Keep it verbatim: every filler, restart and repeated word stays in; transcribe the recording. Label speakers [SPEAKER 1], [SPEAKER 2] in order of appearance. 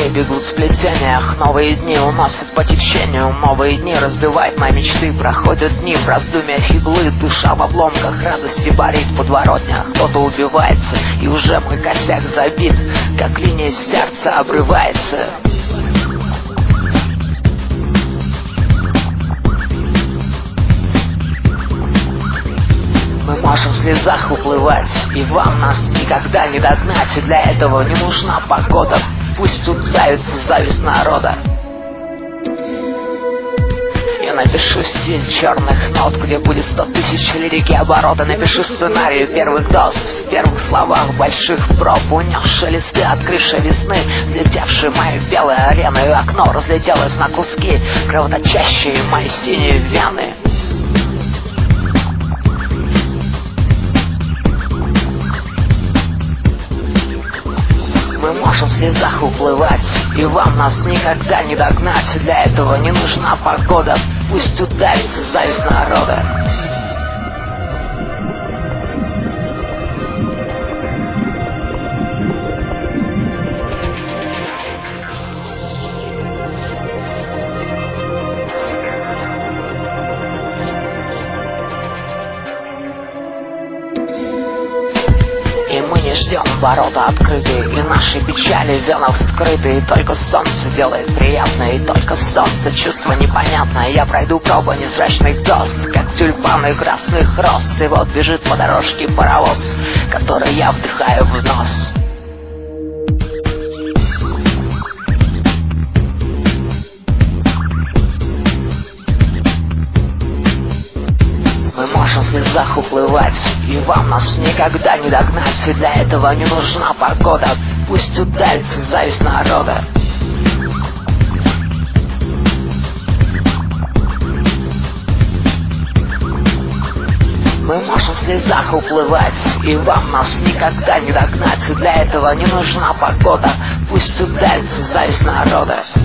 [SPEAKER 1] дни бегут в сплетениях, новые дни уносят по течению, новые дни раздувают мои мечты. Проходят дни в раздумьях иглы, душа в обломках радости борит в подворотнях. Кто-то убивается, и уже мой косяк забит, как линия сердца обрывается. Мы можем в слезах уплывать, и вам нас никогда не догнать. И для этого не нужна погода, пусть удавится зависть народа. Я напишу стиль черных нот, где будет сто тысяч лирики оборота. Напишу сценарий первых доз, в первых словах больших проб, унесши листы от крыши весны, взлетевшие мои белые арены, и окно разлетелось на куски, кровоточащие мои синие вены. Мы можем в слезах уплывать, и вам нас никогда не догнать. Для этого не нужна погода, пусть удавится зависть народа. И мы не ждем ворота открытые, и наши печали в венах скрыты. И только солнце делает приятно, и только солнце чувство непонятное. Я пройду пробу незрачных доз, как тюльпаны красных роз. И вот бежит по дорожке паровоз, который я вдыхаю в нос. Мы можем в слезах уплывать, и вам нас никогда не догнать. И для этого не нужна погода, пусть удавится зависть народа. Мы можем в слезах уплывать, и вам нас никогда не догнать. И для этого не нужна погода, пусть удавится зависть народа.